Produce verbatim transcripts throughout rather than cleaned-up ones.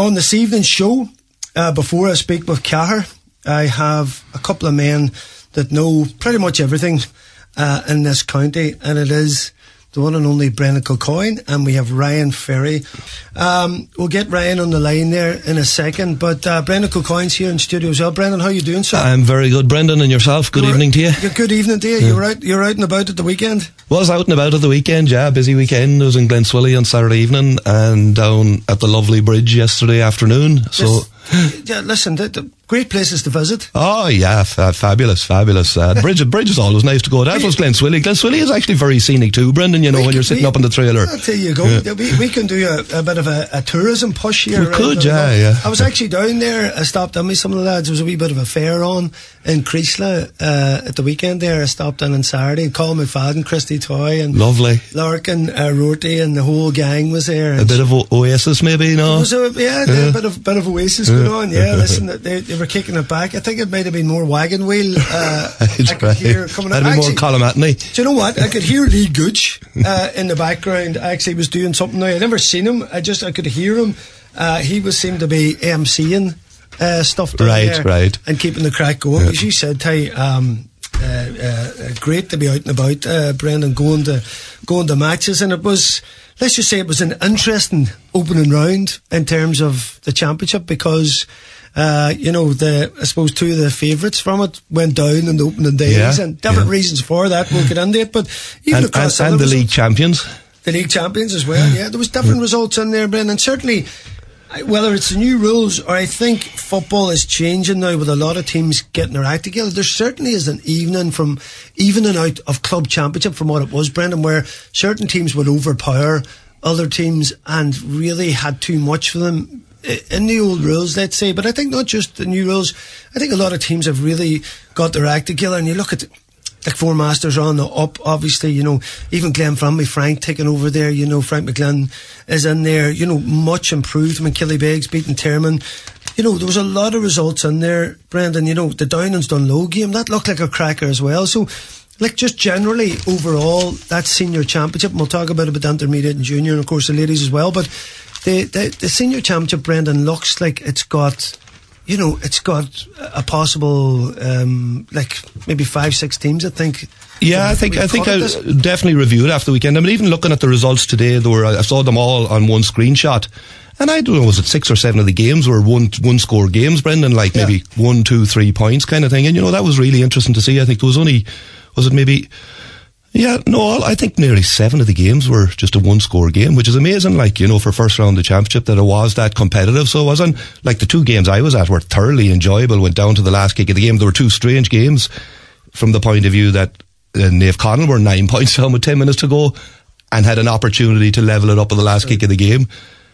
on this evening's show, uh, before I speak with Cahir, I have a couple of men that know pretty much everything uh, in this county, and it is the one and only Brendan Kilcoyne, and we have Ryan Ferry. Um, we'll get Ryan on the line there in a second, but uh, Brendan Kilcoyne's here in studio as well. Brendan, how are you doing, sir? I'm very good, Brendan, and yourself? Good you're, evening to you. Good evening to you. Yeah. You're out, you're out and about at the weekend? Was out and about at the weekend, yeah. Busy weekend. I was in Glenswilly on Saturday evening and down at the lovely bridge yesterday afternoon. So, yes. Yeah, listen, the, the great places to visit. Oh, yeah, fa- fabulous, fabulous. Uh, the bridge, bridge is always nice to go. That was Glenswilly. Glenswilly is actually very scenic too, Brendan, you know, we when you're sitting we, up in the trailer. There you go. Yeah. We, we can do a, a bit of a, a tourism push here. We right could, now. yeah, yeah. I was actually down there. I stopped in with some of the lads. There was a wee bit of a fair on in Creesla uh, at the weekend there. I stopped in on Saturday. Colin McFadden, Christy Toy, and lovely. Larkin, uh, Rorty, and the whole gang was there. A bit of o- Oasis, maybe, no? Was a, yeah, yeah. a bit of bit of Oasis going on. Yeah, listen, they, they were kicking it back. I think it might have been more Wagon Wheel. Uh, I could right. hear coming up. That'd be actually, more Colin Matney. Do you know what? I could hear Lee Gooch uh, in the background. I actually was doing something now. I'd never seen him. I just I could hear him. Uh, he was seemed to be emceeing uh, stuff down right, there right. and keeping the crack going. Yeah. As you said, Ty, um, uh, uh, great to be out and about, uh, Brendan, going to going to matches, and it was. Let's just say it was an interesting opening round in terms of the championship because, uh, you know, the I suppose two of the favourites from it went down in the opening days, yeah, and different yeah. reasons for that. We'll get into it, but even and, across and, and the results, league champions, the league champions as well. Yeah, there was different yeah. results in there, Brendan. Certainly, whether it's the new rules or I think football is changing now with a lot of teams getting their act together, there certainly is an evening from evening out of club championship from what it was, Brendan, where certain teams would overpower other teams and really had too much for them in the old rules, let's say. But I think not just the new rules, I think a lot of teams have really got their act together, and you look at like Four Masters are on the up, obviously, you know, even Glenframby, Frank taking over there, you know, Frank McGlynn is in there, you know, much improved. I mean, Killybegs beating Termon. You know, there was a lot of results in there, Brendan. You know, the Downlands Dunlow game, that looked like a cracker as well. So, like, just generally, overall, that senior championship, and we'll talk about it with intermediate and junior, and of course the ladies as well, but the, the, the senior championship, Brendan, looks like it's got... You know, it's got a possible, um, like maybe five, six teams. I think. Yeah, I think I think I definitely reviewed after the weekend. I mean, even looking at the results today, they were I saw them all on one screenshot, and I don't know, was it six or seven of the games were one one score games, Brendan? Like maybe yeah. one, two, three points kind of thing. And you know, that was really interesting to see. I think there was only, was it maybe. Yeah, no, I think nearly seven of the games were just a one-score game, which is amazing, like, you know, for first round of the championship, that it was that competitive. So it wasn't, like, the two games I was at were thoroughly enjoyable, went down to the last kick of the game. There were two strange games from the point of view that uh, Naomh Conaill were nine points down with ten minutes to go and had an opportunity to level it up at the last kick of the game.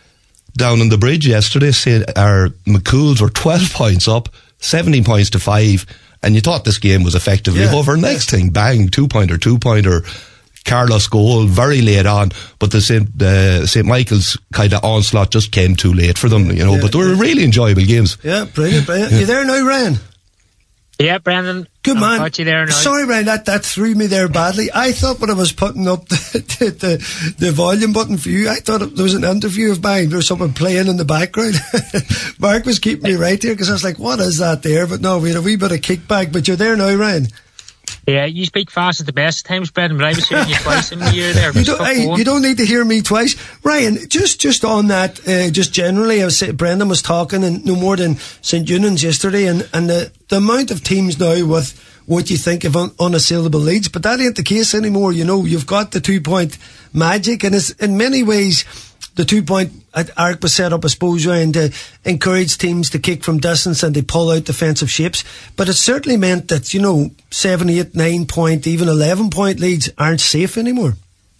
Down on the bridge yesterday, say, our McCools were twelve points up, seventeen points to five, and you thought this game was effectively yeah, over. Next yeah. thing, bang, two-pointer, two-pointer, Carlos goal, very late on, but the Saint Uh, Saint Michael's kind of onslaught just came too late for them, you know, yeah, but they were yeah. really enjoyable games. Yeah, brilliant, brilliant. Yeah. You there now, Ryan? Yeah, Brendan. Good man. Got you there now. Sorry, Ryan, that, that threw me there badly. I thought when I was putting up the, the, the volume button for you, I thought there was an interview of mine. There was someone playing in the background. Mark was keeping me right here because I was like, what is that there? But no, we had a wee bit of kickback. But you're there now, Ryan. Yeah, you speak fast at the best times, Brendan, but I was hearing you twice in the year there. You don't, hey, you don't need to hear me twice. Ryan, just just on that, uh, just generally, I was saying, Brendan was talking, and no more than Saint Eunan's yesterday, and, and the, the amount of teams now with what you think of un- unassailable leads, but that ain't the case anymore. You know, you've got the two-point magic, and it's in many ways... The two-point arc was set up, I suppose, Ryan, to encourage teams to kick from distance and they pull out defensive shapes. But it certainly meant that, you know, seven, eight, nine-point, even eleven-point leads aren't safe anymore.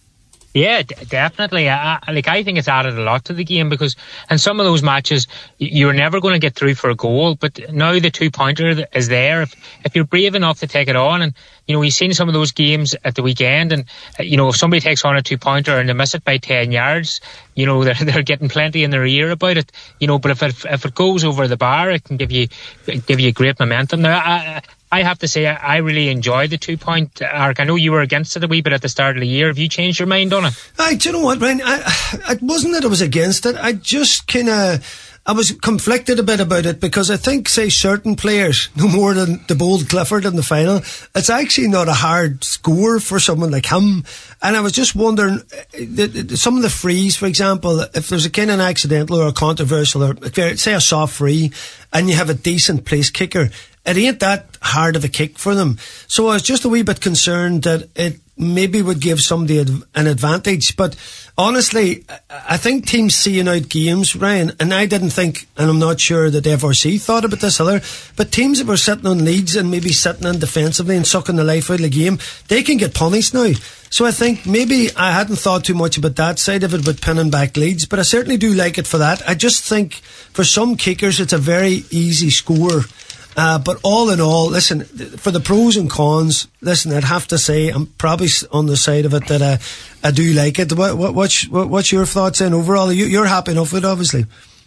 Yeah, d- definitely. I, I, like I think it's added a lot to the game because in some of those matches you're never going to get through for a goal, but now the two-pointer is there. If, if you're brave enough to take it on, and you know, we've seen some of those games at the weekend, and you know, if somebody takes on a two-pointer and they miss it by ten yards, you know, they're they're getting plenty in their ear about it. You know, but if it if it goes over the bar, it can give you give you great momentum. Now, I, I have to say, I, I really enjoy the two-point arc. I know you were against it a wee bit at the start of the year. Have you changed your mind on it? I, do you know what, Brian? I, it wasn't that I was against it. I just kind of... I was conflicted a bit about it because I think, say, certain players, no more than the bold Clifford in the final, it's actually not a hard score for someone like him. And I was just wondering, some of the frees, for example, if there's a kind of accidental or a controversial, or say a soft free, and you have a decent place kicker, it ain't that hard of a kick for them. So I was just a wee bit concerned that it maybe would give somebody an advantage. But honestly, I think teams seeing out games, Ryan, and I didn't think, and I'm not sure that F R C thought about this either, but teams that were sitting on leads and maybe sitting in defensively and sucking the life out of the game, they can get punished now. So I think maybe I hadn't thought too much about that side of it, with pinning back leads, but I certainly do like it for that. I just think for some kickers it's a very easy score. Uh, but all in all, listen, for the pros and cons, listen, I'd have to say I'm probably on the side of it that I, I do like it. What, what, what's, what, what's your thoughts in overall? You, you're happy enough with it, obviously.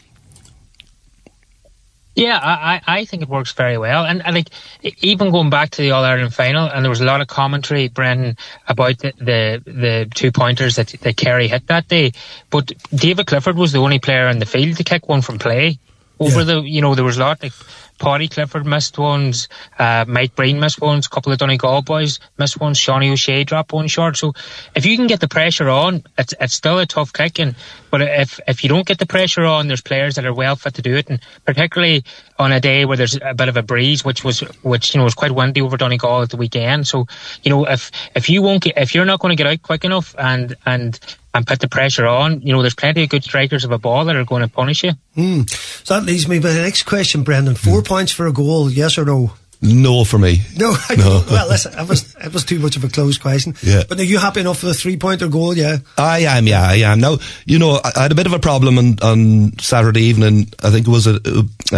Yeah, I, I think it works very well. And, and like, even going back to the All-Ireland final, and there was a lot of commentary, Brendan, about the, the, the two pointers that, that Kerry hit that day. But David Clifford was the only player in the field to kick one from play. Over yeah. the, you know, there was a lot, like, Paddy Clifford missed ones, uh, Mike Breen missed ones, a couple of Donegal boys missed ones, Shawnee O'Shea dropped one short. So if you can get the pressure on, it's it's still a tough kick. And, but if if you don't get the pressure on, there's players that are well fit to do it. And particularly on a day where there's a bit of a breeze, which was which you know was quite windy over Donegal at the weekend. So you know if if you won't get, if you're not going to get out quick enough and and and put the pressure on, you know, there's plenty of good strikers of a ball that are going to punish you. Mm. So that leads me to the next question, Brendan. Four mm. points for a goal, yes or no? No for me. No? no. Well, listen, it was, it was too much of a close question. Yeah. But are you happy enough for the three-pointer goal, yeah? I am, yeah, I am. Now, you know, I had a bit of a problem on, on Saturday evening. I think it was a,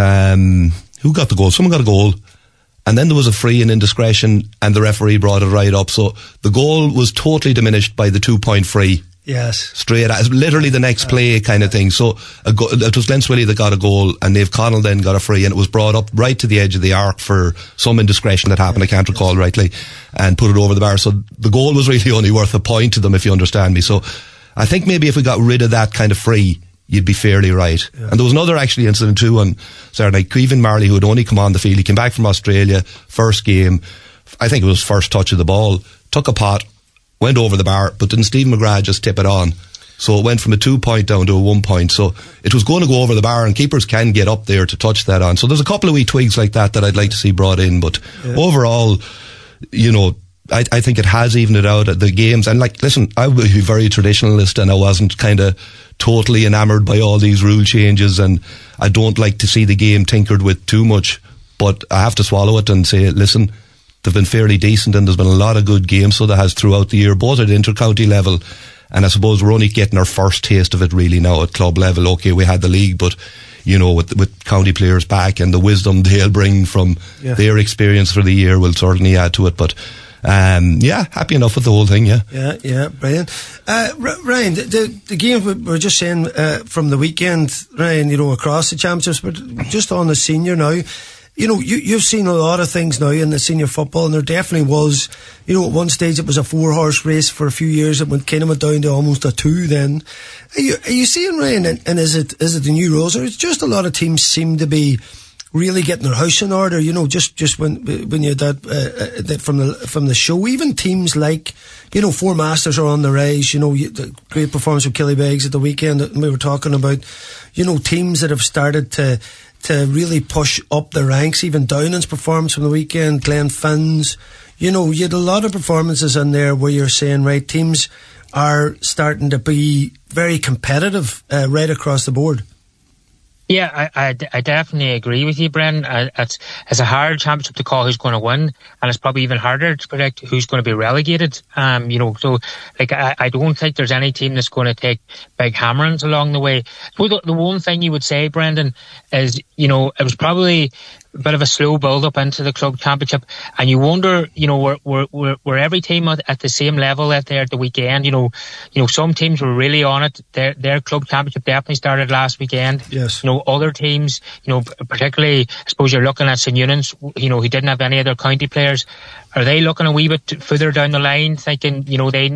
um, who got the goal? Someone got a goal. And then there was a free and indiscretion, and the referee brought it right up. So the goal was totally diminished by the two-point free. Yes. Straight at, literally the next play kind of thing. So a go- it was Glen Swilly that got a goal, and Dave Connell then got a free, and it was brought up right to the edge of the arc for some indiscretion that happened, I can't recall rightly, and put it over the bar. So the goal was really only worth a point to them, if you understand me. So I think maybe if we got rid of that kind of free, you'd be fairly right. Yeah. And there was another actually incident too on Saturday night. Kevin Marley, who had only come on the field, he came back from Australia, first game, I think it was first touch of the ball, took a pot, went over the bar, but didn't Stephen McGrath just tip it on? So it went from a two point down to a one point. So it was going to go over the bar, and keepers can get up there to touch that on. So there's a couple of wee twigs like that that I'd like to see brought in. But yeah. overall, you know, I, I think it has evened it out at the games. And like, listen, I would be very traditionalist, and I wasn't kind of totally enamoured by all these rule changes, and I don't like to see the game tinkered with too much. But I have to swallow it and say, listen, they've been fairly decent, and there's been a lot of good games, so there has throughout the year, both at inter-county level, and I suppose we're only getting our first taste of it really now at club level. Okay, we had the league, but you know, with with county players back and the wisdom they'll bring from yeah. their experience for the year will certainly add to it. But um, yeah, happy enough with the whole thing. Yeah, yeah, yeah, brilliant. Uh, R- Ryan, the, the the game we were just saying uh, from the weekend, Ryan, you know, across the championships, but just on the senior now. You know, you, you've seen a lot of things now in the senior football, and there definitely was, you know, at one stage it was a four-horse race for a few years. It went kind of went down to almost a two then. Are you, are you seeing, Ryan, and, and is it is it the new rules, or it's just a lot of teams seem to be really getting their house in order, you know, just, just when when you had that, uh, that from the from the show, even teams like, you know, Four Masters are on the rise, you know, the great performance of Killybegs at the weekend that we were talking about, you know, teams that have started to to really push up the ranks, even Downing's performance from the weekend, Glen Finn's, you know, you had a lot of performances in there where you're saying, right, teams are starting to be very competitive uh, right across the board. Yeah, I, I, I definitely agree with you, Bren. Uh, it's, it's a hard championship to call who's going to win, and it's probably even harder to predict who's going to be relegated. Um, you know, so like I, I don't think there's any team that's going to take big hammerings along the way. So the, the one thing you would say, Brendan, is, you know, it was probably a bit of a slow build up into the club championship, and you wonder, you know, were were were, were every team at, at the same level at there at the weekend? You know, you know, some teams were really on it. Their their club championship definitely started last weekend. Yes. You know, other teams, you know, particularly, I suppose you're looking at Saint Eunan's, you know, who didn't have any other county players. Are they looking a wee bit further down the line, thinking, you know, they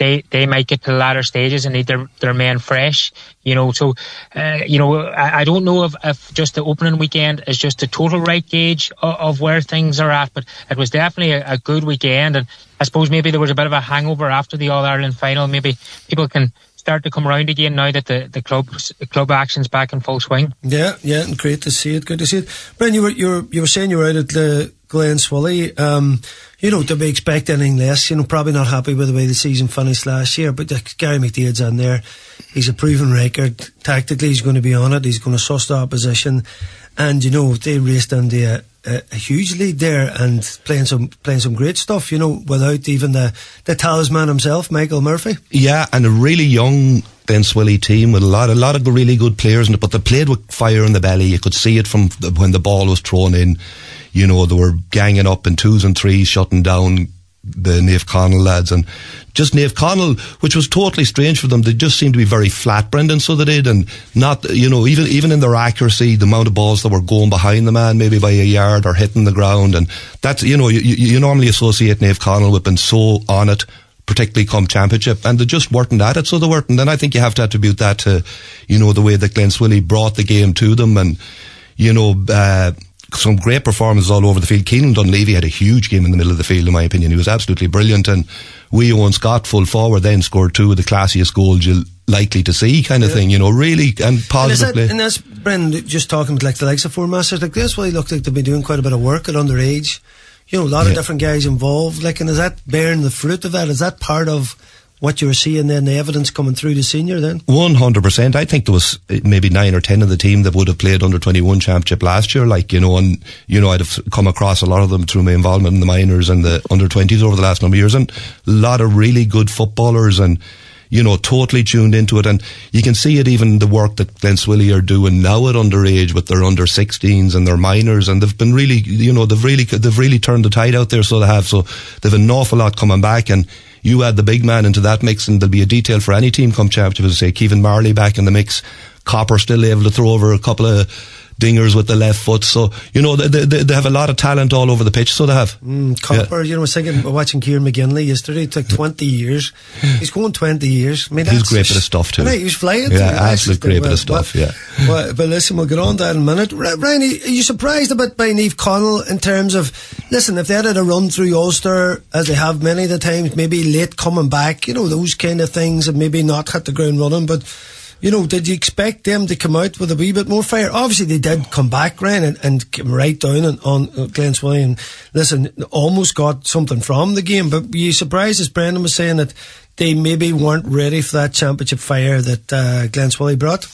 they, they might get to the latter stages and need their, their men fresh, you know. So, uh, you know, I, I don't know if, if just the opening weekend is just a total right gauge of, of where things are at, but it was definitely a, a good weekend. And I suppose maybe there was a bit of a hangover after the All-Ireland final. Maybe people can start to come around again now that the, the club the club action's back in full swing. Yeah, yeah, and great to see it. Good to see it. Brian, you were you were you were saying you were out at the Glenswilly. Um, you know, to be expect anything less. You know, probably not happy with the way the season finished last year. But uh, Gary McDaid's on there. He's a proven record. Tactically, he's going to be on it. He's going to suss the opposition. And you know, they raced into a, a, a huge lead there and playing some playing some great stuff. You know, without even the the talisman himself, Michael Murphy. Yeah, and a really young Glenswilly team with a lot a lot of really good players in it. But they played with fire in the belly. You could see it from the, when the ball was thrown in. You know, they were ganging up in twos and threes, shutting down the Naomh Conaill lads, and just Naomh Conaill, which was totally strange for them. They just seemed to be very flat, Brendan, so they did, and not, you know, even even in their accuracy, the amount of balls that were going behind the man, maybe by a yard or hitting the ground, and that's, you know, you, you normally associate Naomh Conaill with being so on it, particularly come championship, and they just weren't at it, so they weren't. And then I think you have to attribute that to, you know, the way that Glenswilly brought the game to them, and, you know, uh, some great performances all over the field. Keelan Dunleavy had a huge game in the middle of the field, in my opinion. He was absolutely brilliant, and Wee Owen Scott, full forward, then scored two of the classiest goals you're likely to see, kind of yeah. thing, you know, really, and positive play. And that's, Brendan, just talking with like the likes of Four Masters, like this, well, he looked like they've been doing quite a bit of work at underage. You know, a lot yeah. of different guys involved, like, and is that bearing the fruit of that? Is that part of what you were seeing then, the evidence coming through the senior then? one hundred percent. I think there was maybe nine or ten of the team that would have played under twenty-one championship last year, like, you know, and, you know, I'd have come across a lot of them through my involvement in the minors and the under twenties over the last number of years, and a lot of really good footballers, and, you know, totally tuned into it. And you can see it even the work that Glenswilly are doing now at underage with their under sixteens and their minors, and they've been really, you know, they've really, they've really turned the tide out there, so they have, so they've an awful lot coming back. And you add the big man into that mix, and there'll be a detail for any team come championship. As I say, Keevan Marley back in the mix, Copper still able to throw over a couple of dingers with the left foot. So, you know, they, they, they have a lot of talent all over the pitch, so they have. Mm, Copper, yeah. You know, I was thinking, watching Kieran McGinley yesterday, it took twenty years. He's going twenty years. I mean, he's great bit of stuff too. Right, he was flying. Yeah, absolute great well, bit of stuff, but, yeah. Well, but listen, we'll get on to that in a minute. Ryan, are you surprised a bit by Naomh Conaill in terms of, listen, if they had a run through Ulster, as they have many of the times, maybe late coming back, you know, those kind of things, and maybe not hit the ground running, but, you know, did you expect them to come out with a wee bit more fire? Obviously, they did come back, Ryan, and, and came right down on, on Glenswilly, and listen, almost got something from the game. But were you surprised, as Brendan was saying, that they maybe weren't ready for that championship fire that uh, Glenswilly brought?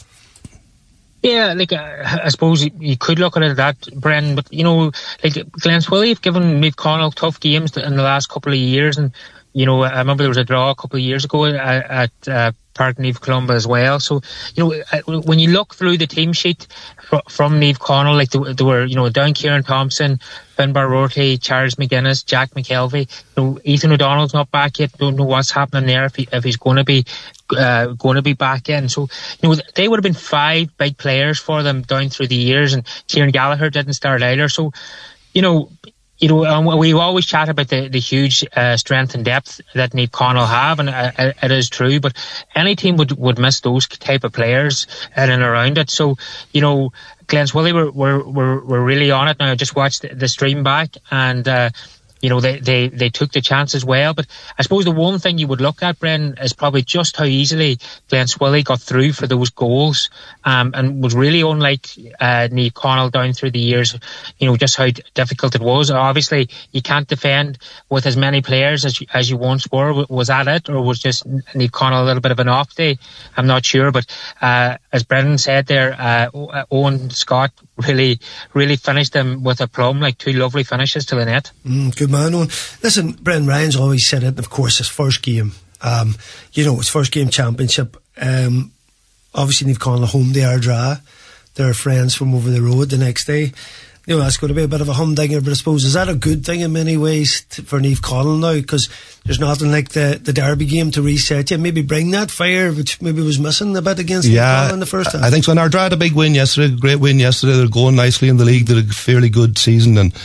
Yeah, like, uh, I suppose you could look at it that, Brendan, but, you know, like, Glenswilly have given Naomh Conaill tough games in the last couple of years, and, you know, I remember there was a draw a couple of years ago at, at uh, Park Naomh Columba as well. So, you know, when you look through the team sheet fr- from Naomh Conaill, like, there, there were, you know, down Kieran Thompson, Finbar Rorty, Charles McGuinness, Jack McKelvey. You know, Ethan O'Donnell's not back yet. Don't know what's happening there, if, he, if he's going to be uh, going to be back in. So, you know, they would have been five big players for them down through the years, and Kieran Gallagher didn't start either. So, you know, You know, um, we always chat about the, the huge uh, strength and depth that Naomh Conaill have, and uh, it is true, but any team would, would miss those type of players in and around it. So, you know, Glenswilly were, were, were, were really on it. Now, I just watched the, the stream back, and, uh, you know, they, they, they took the chance as well. But I suppose the one thing you would look at, Brendan, is probably just how easily Glenswilly got through for those goals, um, and was really unlike uh, Naomh Conaill down through the years, you know, just how difficult it was. Obviously, you can't defend with as many players as you, as you once were. Was that it, or was just Naomh Conaill a little bit of an off day? I'm not sure, but uh, as Brendan said there, uh, Owen Scott really, really finished them with a plum, like two lovely finishes to the net. Mm, good man, Owen. Listen, Brendan Ryan's always said it, and of course, his first game, um, you know, his first game championship, um, obviously Naomh Conaill home to Ardra. They're friends from over the road the next day. You know, that's going to be a bit of a humdinger, but I suppose, is that a good thing in many ways t- for Naomh Conaill now? Because there's nothing like the, the Derby game to reset you. Maybe bring that fire, which maybe was missing a bit against yeah, Naomh Conaill in the first half. I think so. And Ardra had a big win yesterday, great win yesterday. They're going nicely in the league, did a fairly good season, and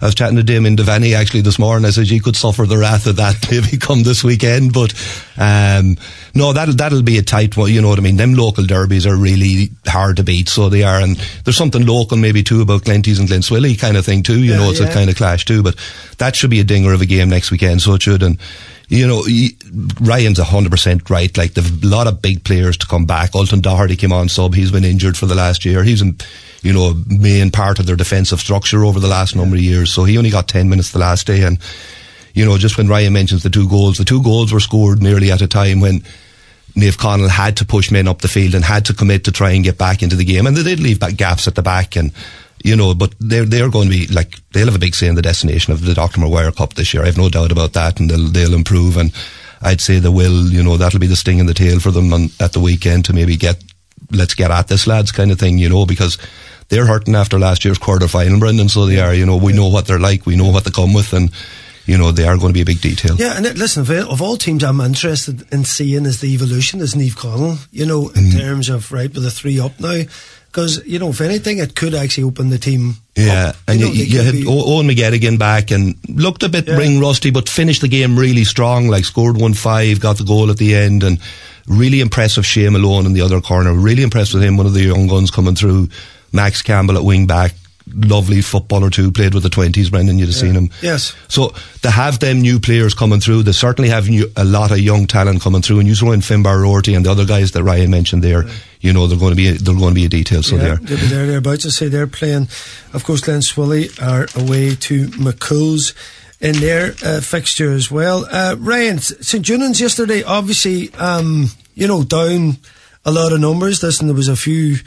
I was chatting to Damien Devaney actually this morning. I said you could suffer the wrath of that maybe come this weekend, but um, no, that'll that'll be a tight one. You know what I mean? Them local derbies are really hard to beat, so they are. And there's something local maybe too about Glenties and Glenswilly kind of thing too. You yeah, know, it's yeah. a kind of clash too. But that should be a dinger of a game next weekend. So it should. And you know, Ryan's one hundred percent right. Like, there's a lot of big players to come back. Ulton Doherty came on sub. He's been injured for the last year. He's, in, you know, a main part of their defensive structure over the last number of years. So he only got ten minutes the last day. And, you know, just when Ryan mentions the two goals, the two goals were scored nearly at a time when Niamh Connell had to push men up the field and had to commit to try and get back into the game. And they did leave back gaps at the back. And, you know, but they're, they're going to be, like, they'll have a big say in the destination of the Doctor Maguire Cup this year. I have no doubt about that, and they'll, they'll improve, and I'd say they will, you know, that'll be the sting in the tail for them on, at the weekend to maybe get, let's get at this lads kind of thing, you know, because they're hurting after last year's quarter final, Brendan, so they are, you know, we know what they're like, we know what they come with, and, you know, they are going to be a big detail. Yeah, and it, listen, of, of all teams I'm interested in seeing is the evolution is Niamh Connell, you know, in mm. terms of, right, with the three up now. Because, you know, if anything, it could actually open the team Yeah, up. and you, you, know, you had be... Owen McGettigan back and looked a bit yeah. ring rusty, but finished the game really strong, like scored one five, got the goal at the end, and really impressive Shea Malone in the other corner. Really impressed with him, one of the young guns coming through. Max Campbell at wing back. Lovely footballer too, played with the twenties, Brendan, you'd have yeah. seen him. Yes. So to have them new players coming through, they certainly have new, a lot of young talent coming through, and you throw in Finbar Rorty and the other guys that Ryan mentioned there, yeah. you know, they're going to be they're going to be a detail. So yeah, they're they'll be there. They're about to say they're playing. Of course, Glenswilly are away to McCool's in their uh, fixture as well. Uh, Ryan, St Junans yesterday, obviously, um, you know, down a lot of numbers. Listen, there was a few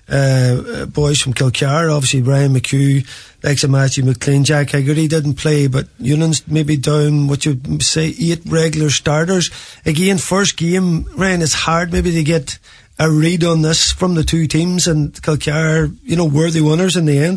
uh, boys from Kilcar, obviously Brian McHugh, Lexa Matthew McLean, Jack Higgerty didn't play, but Union's maybe down, what you say, eight regular starters. Again, first game, Ryan, it's hard maybe to get a read on this from the two teams, and Kilcar, you know, worthy winners in the end.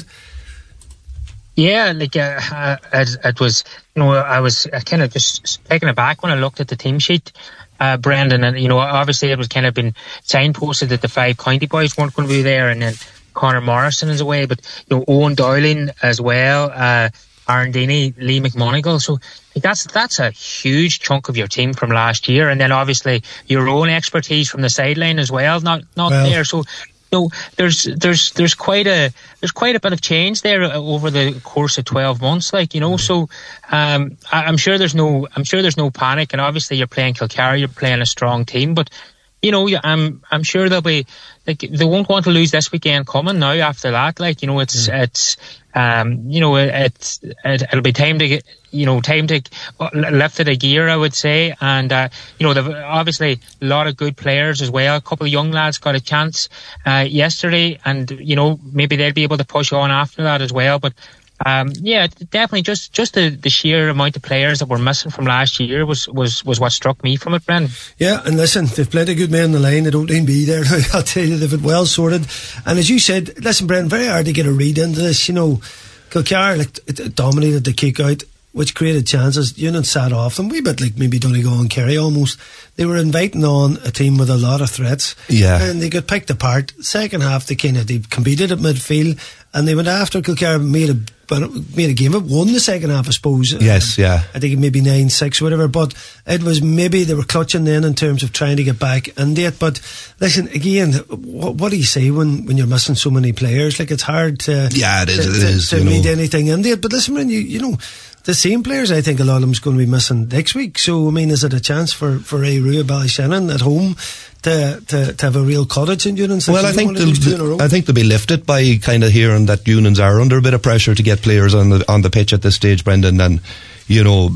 Yeah, like uh, uh, it, it was, you know, I was kind of just taken aback when I looked at the team sheet. Uh, Brendan, and you know, obviously it was kind of been signposted that the five county boys weren't going to be there, and then Conor Morrison is away, but you know, Owen Dowling as well, uh, Aaron Deeney, Lee McMonigal. So like, that's that's a huge chunk of your team from last year, and then obviously your own expertise from the sideline as well, not not well. there. So. So there's there's there's quite a there's quite a bit of change there over the course of twelve months, like, you know. So um, I, I'm sure there's no I'm sure there's no panic, and obviously you're playing Kilcar, you're playing a strong team, but you know, I'm I'm sure they'll be like they won't want to lose this weekend coming now after that. Like, you know, it's mm. it's um you know it's it, it'll be time to get you know time to lift it a gear, I would say. And uh, you know, they've obviously a lot of good players as well. A couple of young lads got a chance uh, yesterday, and you know, maybe they'll be able to push on after that as well. But Um, yeah, definitely. Just just the, the sheer amount of players that were missing from last year was, was, was what struck me from it, Brendan. Yeah, and listen, they've plenty of good men in the line. They don't need to be there. I'll tell you, they've been well sorted. And as you said, listen, Brendan, very hard to get a read into this. You know, Kilcar like, it, it dominated the kick out, which created chances. Union sat off them, a wee bit like maybe Donegal and Kerry almost. They were inviting on a team with a lot of threats. Yeah. And they got picked apart. Second half, they kind of they competed at midfield, and they went after Kilcar, made a made a game of won the second half, I suppose. Yes, um, yeah. I think maybe nine six or whatever, but it was maybe they were clutching then in terms of trying to get back into it. But listen, again, what, what do you say when, when you're missing so many players? Like, it's hard to yeah, it is. to, it to, is, to read know. anything into it. But listen, when you you know. The same players, I think a lot of them's going to be missing next week. So, I mean, is it a chance for, for Ray Rue at Ballyshannon at home to, to, to have a real cottage in Union's? Well, I think, they'll, I think they'll be lifted by kind of hearing that Unions are under a bit of pressure to get players on the, on the pitch at this stage, Brendan. And, you know,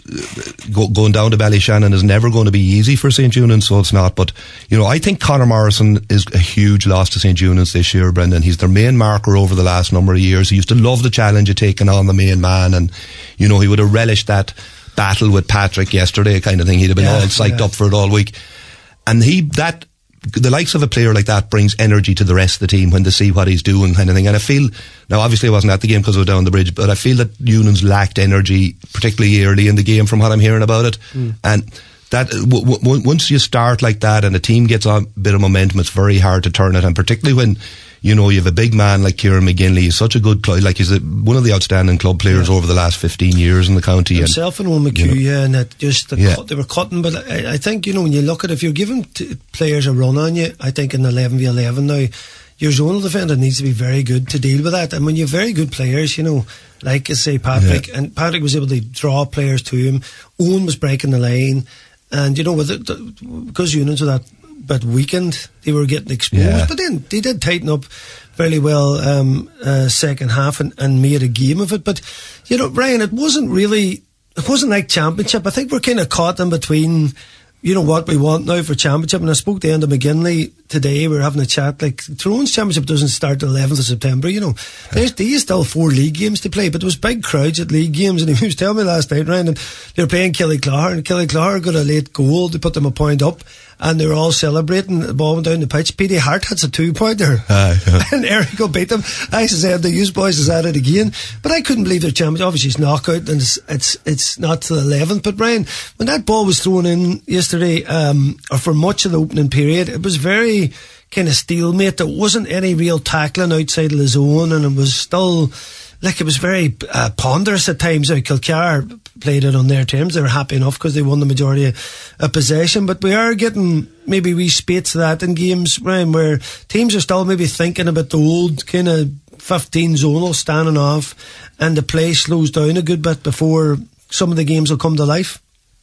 go, going down to Ballyshannon is never going to be easy for Saint Unions, so it's not. But, you know, I think Conor Morrison is a huge loss to Saint Unions this year, Brendan. He's their main marker over the last number of years. He used to love the challenge of taking on the main man, and, you know, he would have relished that battle with Patrick yesterday kind of thing. He'd have been yeah, all psyched yeah. up for it all week. And he, that, the likes of a player like that brings energy to the rest of the team when they see what he's doing kind of thing. And I feel, now obviously I wasn't at the game because I was down the bridge, but I feel that Unions lacked energy, particularly early in the game from what I'm hearing about it. Mm. And that w- w- once you start like that and the team gets a bit of momentum, it's very hard to turn it. And particularly when you know, you have a big man like Kieran McGinley. He's such a good club, like he's a, one of the outstanding club players yeah. over the last fifteen years in the county. Himself and, and Owen McHugh, you know, yeah, and that just the yeah. cut, they were cutting. But I, I think, you know, when you look at it, if you're giving t- players a run on you, I think in eleven v eleven now, your zonal defender needs to be very good to deal with that. And when you have very good players, you know, like I say Patrick, yeah. and Patrick was able to draw players to him. Owen was breaking the line, and you know, with it, because units of that bit weakened, they were getting exposed. Yeah. But then they did tighten up fairly well um, uh, second half and, and made a game of it. But you know, Brian, it wasn't really, it wasn't like Championship. I think we're kind of caught in between. You know what we want now for Championship, and I spoke to Enda McGinley today. We were having a chat. Like Tyrone's Championship doesn't start the eleventh of September. You know, there's there's still four league games to play, but there was big crowds at league games, and he was telling me last night, Ryan, and they were playing Killyclare, and Killyclare got a late goal to put them a point up, and they were all celebrating. The ball went down the pitch. P D Hart hits a two pointer, uh, yeah. and Eric will beat them. I said the youth boys is at it again, but I couldn't believe their Championship. Obviously, it's knockout, and it's it's it's not to the eleventh. But Brian, when that ball was thrown in yesterday, um, or for much of the opening period, it was very kind of stalemate. There wasn't any real tackling outside of the zone, and it was still like it was very uh, ponderous at times. Now, Kilcar played it on their terms. They were happy enough because they won the majority of, of possession. But we are getting maybe wee spates of that in games, Ryan, where teams are still maybe thinking about the old kind of fifteen zonal standing off, and the play slows down a good bit before some of the games will come to life.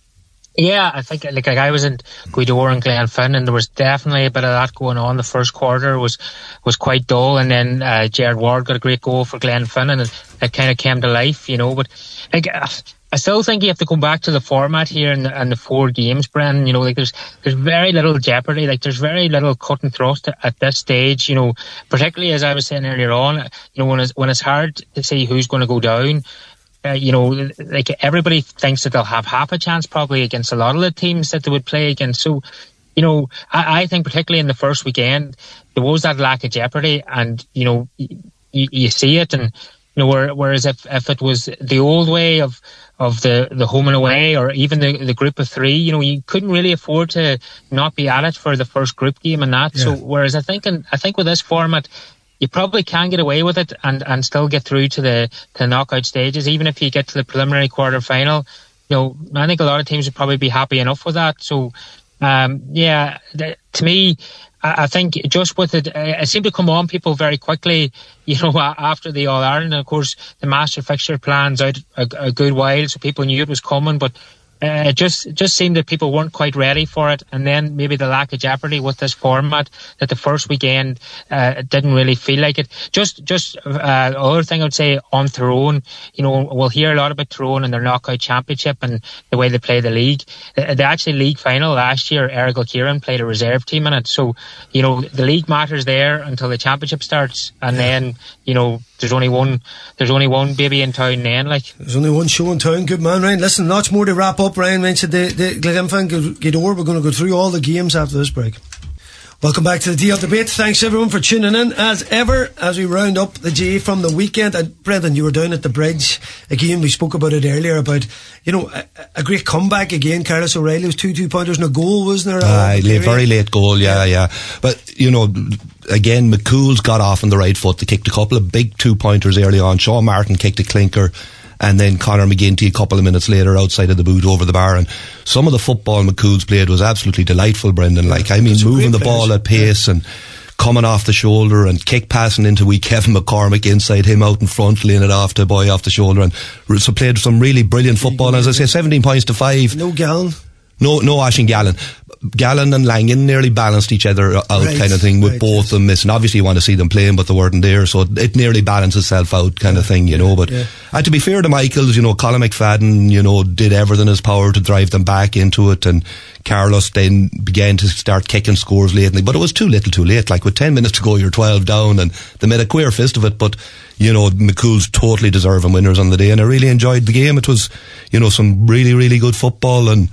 Yeah, I think like, like I was in Gweedore and Glenfin, and there was definitely a bit of that going on. The first quarter was was quite dull, and then uh, Jared Ward got a great goal for Glenfin, and it, it kind of came to life, you know. But like, I still think you have to go back to the format here and the, and the four games, Brendan. You know, like there's there's very little jeopardy. Like there's very little cut and thrust at this stage. You know, particularly as I was saying earlier on. You know, when it's when it's hard to see who's going to go down. Uh, you know, like everybody thinks that they'll have half a chance probably against a lot of the teams that they would play against. So, you know, I, I think particularly in the first weekend, there was that lack of jeopardy, and, you know, y- you see it. And, you know, whereas if, if it was the old way of, of the, the home and away, or even the, the group of three, you know, you couldn't really afford to not be at it for the first group game and that. Yeah. So, whereas I think, in, I think with this format, you probably can get away with it and, and still get through to the to the knockout stages, even if you get to the preliminary quarter final. You know, I think a lot of teams would probably be happy enough with that. So, um, yeah, the, to me, I, I think just with it, it seemed to come on people very quickly. You know, after the All Ireland, and of course, the master fixture plans out a, a good while, so people knew it was coming, but. Uh, it just just seemed that people weren't quite ready for it, and then maybe the lack of jeopardy with this format, that the first weekend uh, didn't really feel like it. Just just uh, other thing I would say on Tyrone, you know, we'll hear a lot about Tyrone and their knockout championship and the way they play the league. The, the actually league final last year, Errigal Kieran played a reserve team in it, so you know the league matters there until the championship starts, and then you know. There's only one. There's only one baby in town. Then, like there's only one show in town. Good man, Ryan. Listen, lots more to wrap up. Ryan mentioned the the Glenfin Gweedore. We're going to go through all the games after this break. Welcome back to the D L Debate. Thanks everyone for tuning in as ever as we round up the J from the weekend. And Brendan, you were down at the bridge again. We spoke about it earlier about you know a, a great comeback again. Carlos O'Reilly was two two pointers and a goal, wasn't there? Aye, uh, very late goal. Yeah, yeah. But you know. Again, McCool's got off on the right foot. They kicked a couple of big two-pointers early on. Sean Martin kicked a clinker, and then Conor McGinty a couple of minutes later outside of the boot over the bar. And some of the football McCool's played was absolutely delightful, Brendan. Like, I mean, moving the ball at pace yeah. and coming off the shoulder and kick passing into wee Kevin McCormick inside him out in front, laying it off to boy off the shoulder. And so played some really brilliant football. And as I say, seventeen points to five. No Gallen. No, no Ashin Gallen. Gallen and Langan nearly balanced each other out, right, kind of thing, with right, both yes. them missing. Obviously, you want to see them playing, but they weren't there, so it nearly balanced itself out, kind of thing, you know. But yeah. and to be fair to Michaels, you know, Colin McFadden, you know, did everything in his power to drive them back into it, and Carlos then began to start kicking scores lately, but it was too little, too late. Like with ten minutes to go, you're twelve down, and they made a queer fist of it. But you know, McCool's totally deserving winners on the day, and I really enjoyed the game. It was, you know, some really, really good football, and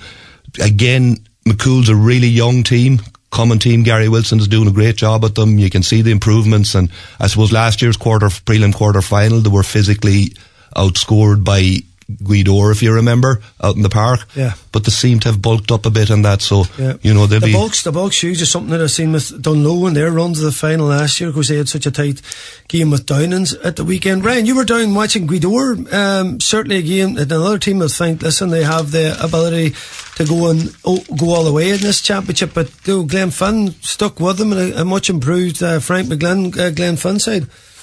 again. McCool's a really young team, common team. Gary Wilson's doing a great job at them. You can see the improvements, and I suppose last year's quarter prelim quarter final they were physically outscored by Gweedore, if you remember, out in the park. Yeah. But they seem to have bulked up a bit on that, so, yeah. you know, they'll the be... Bulks, the bulk shoes is something that I've seen with Dunlow and their run to the final last year, because they had such a tight game with Downings at the weekend. Ryan, you were down watching Gweedore. Um, certainly a game that another team will think, listen, they have the ability to go and oh, go all the way in this championship, but you know, Glenfin stuck with them, and a, a much improved uh, Frank McGlynn uh, Glenfin side.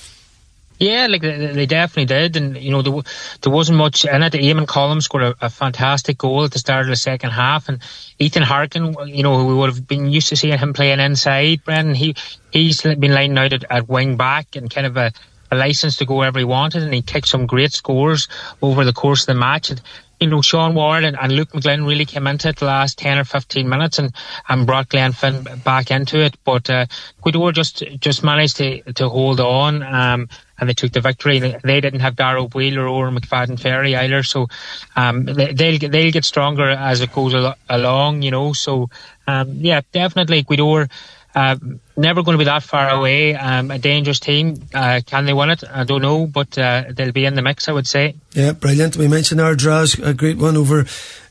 Yeah, like they, they definitely did, and you know there, there wasn't much in it. Eamon Collum scored a, a fantastic goal at the start of the second half, and Ethan Harkin, you know, we would have been used to seeing him playing inside. Brendan, he he's been lining out at, at wing back and kind of a, a license to go wherever he wanted, and he kicked some great scores over the course of the match. And, you know, Sean Ward and, and Luke McGlynn really came into it the last ten or fifteen minutes and, and brought Glenfin back into it. But uh, Gweedore just just managed to, to hold on, um, and they took the victory. They didn't have Darrow Wheeler or McFadden Ferry either, so um, they, they'll they'll get stronger as it goes al- along. You know, so um, yeah, definitely Gweedore. Uh, never going to be that far away. Um, a dangerous team. Uh, can they win it? I don't know, but uh, they'll be in the mix, I would say. Yeah, brilliant. We mentioned Ardraz, a great one over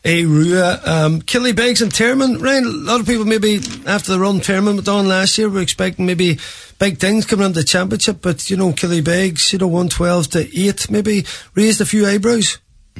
Arua. Um, Killybegs and Termon. Ryan, a lot of people maybe after the run Termon went on last year were expecting maybe big things coming into the championship, but you know, Killybegs, you know, one twelve to eight, maybe raised a few eyebrows.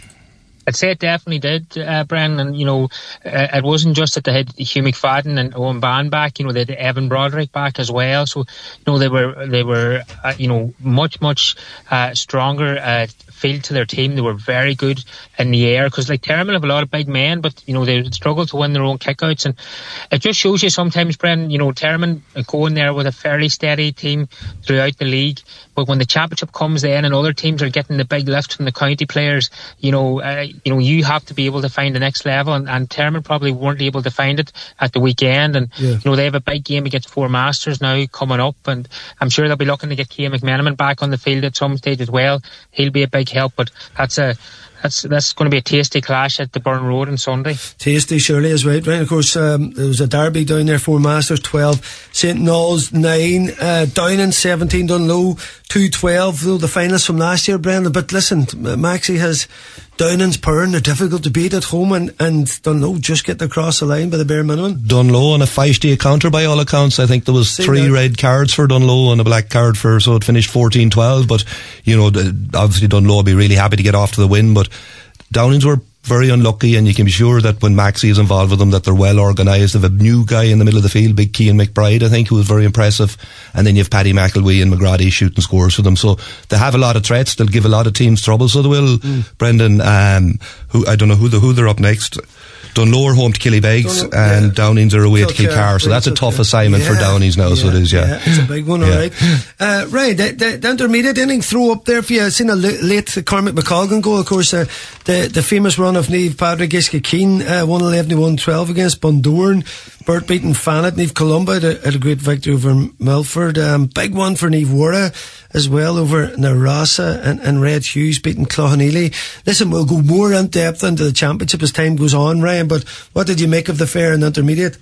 I'd say it definitely did, uh, Brendan. And, you know, uh, it wasn't just that they had Hugh McFadden and Owen Ban back, you know, they had Evan Broderick back as well. So, you know, they were, they were, uh, you know, much, much, uh, stronger, uh, field to their team. They were very good in the air, because like Termon have a lot of big men, but, you know, they struggle to win their own kickouts. And it just shows you sometimes, Brendan, you know, Termon go in there with a fairly steady team throughout the league. But when the championship comes in and other teams are getting the big lift from the county players, you know, uh, you know, you have to be able to find the next level, and, and Termon probably weren't able to find it at the weekend. And yeah. you know, they have a big game against Four Masters now coming up, and I'm sure they'll be looking to get Cian McMenamin back on the field at some stage as well. He'll be a big help, but that's a That's that's going to be a tasty clash at the Burn Road on Sunday. Tasty, surely is right. Right, of course, um, there was a derby down there. Four Masters twelve, Saint Knowles nine, uh, Downing seventeen, Dunlow two twelve. Though the finalists from last year, Brendan. But listen, Maxie has Downing's power, and they're difficult to beat at home, and, and Dunlow just get across the line by the bare minimum. Dunlow on a feisty counter by all accounts. I think there was See three that. red cards for Dunlow and a black card for, so it finished fourteen twelve. But you know, obviously Dunlow will be really happy to get off to the win, but Downings were very unlucky, and you can be sure that when Maxie is involved with them that they're well organised. They have a new guy in the middle of the field, big Cian McBride, I think, who was very impressive, and then you have Paddy McElwee and McGrady shooting scores for them, so they have a lot of threats. They'll give a lot of teams trouble, so they will. mm. Brendan, um, who I don't know who, the, who they're up next. Dunlow are home to Killybegs, Dunlow, and yeah. Downings are away Kilcar, to Kilcar, so that's a tough assignment yeah, for Downings now, yeah, so it is, yeah. yeah. It's a big one, yeah. alright. Uh, right, the, the, the intermediate inning throw up there for you. I've seen a late Cormac McColgan goal, of course, uh, the, the famous run of Niamh Padraig Iskakeen, uh, one eleven to one twelve against Bundoran. Burt beating Fanet. Niamh Columba had a, had a great victory over Milford. Um, big one for Niamh Wara as well over Narasa, and, and Red Hughes beating Cloughaneely. Listen, we'll go more in depth into the championship as time goes on, Ryan, but what did you make of the fair and intermediate?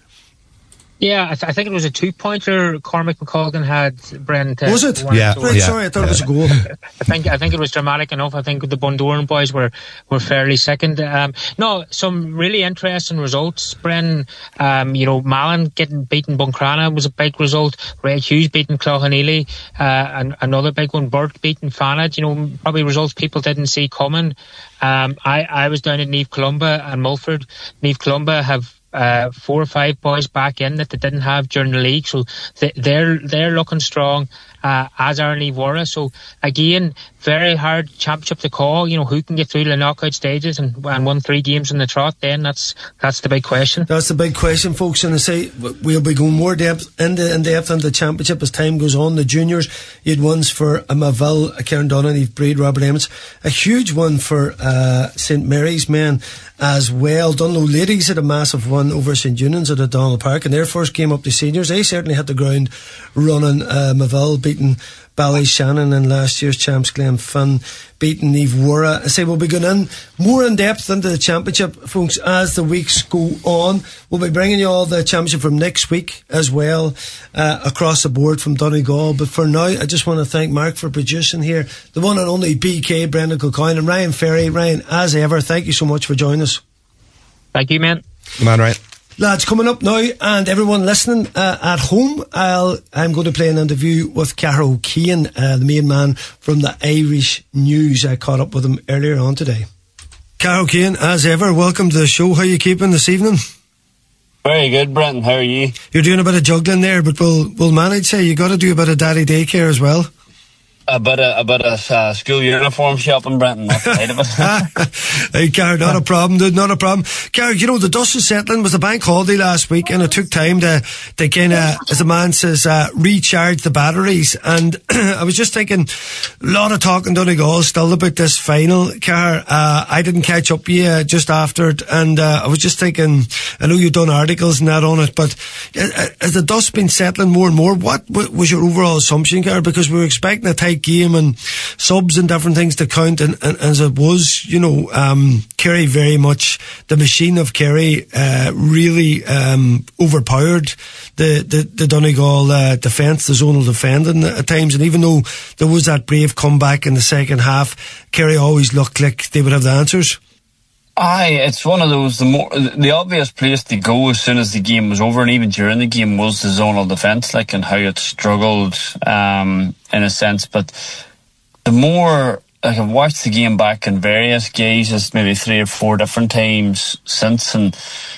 Yeah, I, th- I think it was a two-pointer Cormac McColgan had, Brent. Uh, was it? Yeah. Right, yeah. sorry, I thought yeah. it was a goal. I think I think it was dramatic enough. I think the Bundoran boys were, were fairly second. Um, no, some really interesting results, Bren. Um, you know, Malin getting beaten Buncrana was a big result. Red Hughes beating Cloughaneely, uh, and another big one. Burt beating Fanet. You know, probably results people didn't see coming. Um, I, I was down at Niamh Columba and Mulford. Niamh Columba have Uh, four or five boys back in that they didn't have during the league, so they, they're they're looking strong, uh, as are Niamh Wara. So again, very hard championship to call. You know, who can get through the knockout stages and, and won three games in the trot? Then that's that's the big question. That's the big question, folks. And I say we'll be going more depth into in depth into the championship as time goes on. The juniors, you had ones for uh, Maville, uh, Karen Donnan, Eve Breed, Robert Emmons. A huge one for uh, Saint Mary's men as well. Dunlow ladies had a massive one over Saint Eunan's at O'Donnell Park, and their first game up to seniors. They certainly hit the ground running. uh, Maville beat beating Ballyshannon, and last year's champs Glenfin beating Niamh Worra. I say we'll be going in more in depth into the championship, folks, as the weeks go on. We'll be bringing you all the championship from next week as well, uh, across the board from Donegal. But for now, I just want to thank Mark for producing here, the one and only B K, Brendan Kilcoyne, and Ryan Ferry. Ryan, as ever, thank you so much for joining us. Thank you, man. Man, right. Lads, coming up now, and everyone listening uh, at home, I'll, I'm going to play an interview with Cara O'Kane, uh, the main man from the Irish News. I caught up with him earlier on today. Cara O'Kane, as ever, welcome to the show. How are you keeping this evening? Very good, Brenton. How are you? You're doing a bit of juggling there, but we'll, we'll manage. Say, you got to do a bit of daddy daycare as well. A bit of, a bit of uh, school uniform shopping, Brenton. That's the height of it. Hey, Cara, not a problem, dude, not a problem. Cara, you know, the dust is settling. It was a bank holiday last week, and it took time to, to kind of, as a man says, uh, recharge the batteries. And I was just thinking, a lot of talk in Donegal still about this final, Cara. Uh, I didn't catch up with you just after it, and uh, I was just thinking, I know you've done articles and that on it, but uh, has the dust been settling more and more? What was your overall assumption, Cara? Because we were expecting a tight game and subs and different things to count, and, and as it was, you know, um, Kerry very much, the machine of Kerry uh, really um, overpowered the, the, the Donegal uh, defence, the zonal defending at times, and even though there was that brave comeback in the second half, Kerry always looked like they would have the answers. Aye, it's one of those, the more, the obvious place to go as soon as the game was over, and even during the game, was the zonal defence, like, and how it struggled, um, in a sense. But the more, like, I've watched the game back in various gauges, maybe three or four different times since, and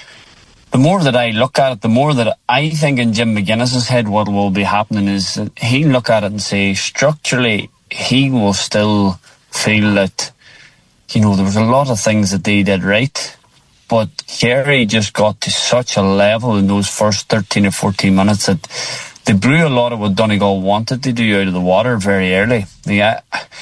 the more that I look at it, the more that I think in Jim McGuinness's head what will be happening is that he'll look at it and say, structurally, he will still feel that, you know, there was a lot of things that they did right, but Kerry just got to such a level in those first thirteen or fourteen minutes that they blew a lot of what Donegal wanted to do out of the water very early. Yeah,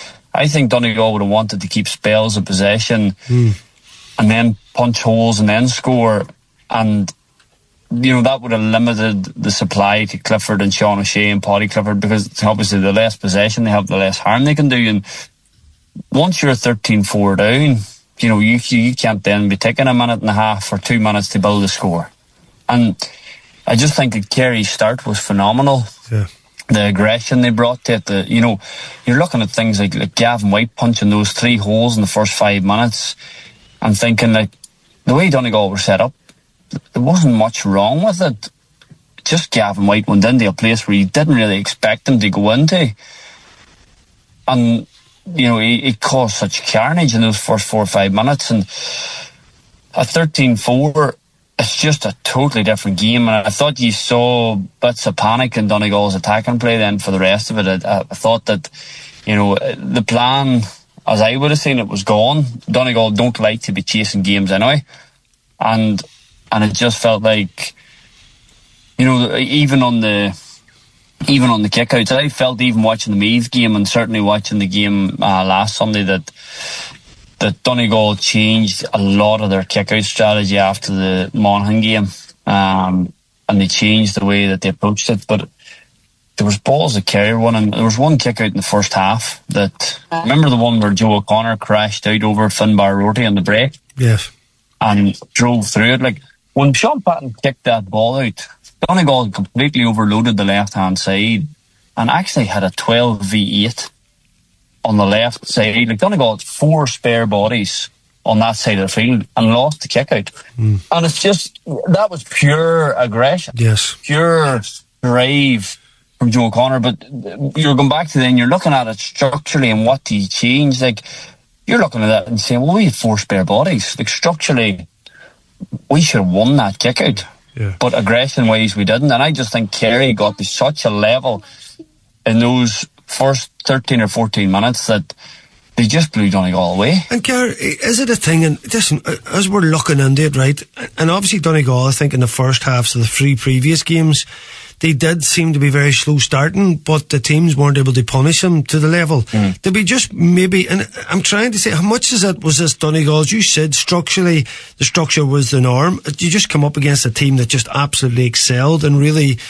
I think Donegal would have wanted to keep spells of possession mm. and then punch holes and then score, and you know, that would have limited the supply to Clifford and Sean O'Shea and Paddy Clifford, because obviously the less possession they have, the less harm they can do. And once you're thirteen four down, you know, you you can't then be taking a minute and a half or two minutes to build a score. And I just think that Kerry's start was phenomenal. Yeah. The aggression they brought to it, the, you know, you're looking at things like, like Gavin White punching those three holes in the first five minutes and thinking, like, the way Donegal were set up, there wasn't much wrong with it. Just Gavin White went into a place where you didn't really expect him to go into. And you know, it caused such carnage in those first four or five minutes. And at thirteen four, it's just a totally different game. And I thought you saw bits of panic in Donegal's attacking play then for the rest of it. I, I thought that, you know, the plan, as I would have seen it, was gone. Donegal don't like to be chasing games anyway. And, and it just felt like, you know, even on the... Even on the kickouts, I felt even watching the Meath game and certainly watching the game uh, last Sunday that that Donegal changed a lot of their kickout strategy after the Monaghan game, um, and they changed the way that they approached it. But there was balls that Kerry won, and there was one kickout in the first half that, remember the one where Joe O'Connor crashed out over Finbar Rorty on the break? Yes. And drove through it. Like, when Sean Patton kicked that ball out, Donegal completely overloaded the left-hand side and actually had a twelve v eight on the left side. Like, Donegal had four spare bodies on that side of the field and lost the kick-out. Mm. And it's just, that was pure aggression. Yes. Pure drive from Joe O'Connor. But you're going back to then, you're looking at it structurally and what he changed. Like, you're looking at that and saying, well, we had four spare bodies. Like, structurally, we should have won that kick-out. Yeah. But aggression-wise, we didn't. And I just think Kerry got to such a level in those first thirteen or fourteen minutes that they just blew Donegal away. And Kerry, is it a thing, and listen, as we're looking into it, right, and obviously Donegal, I think in the first halves of the three previous games, they did seem to be very slow starting, but the teams weren't able to punish them to the level. Mm. Did we just maybe, and I'm trying to say, how much is it, was this Donegal? As you said, structurally, the structure was the norm. You just come up against a team that just absolutely excelled and really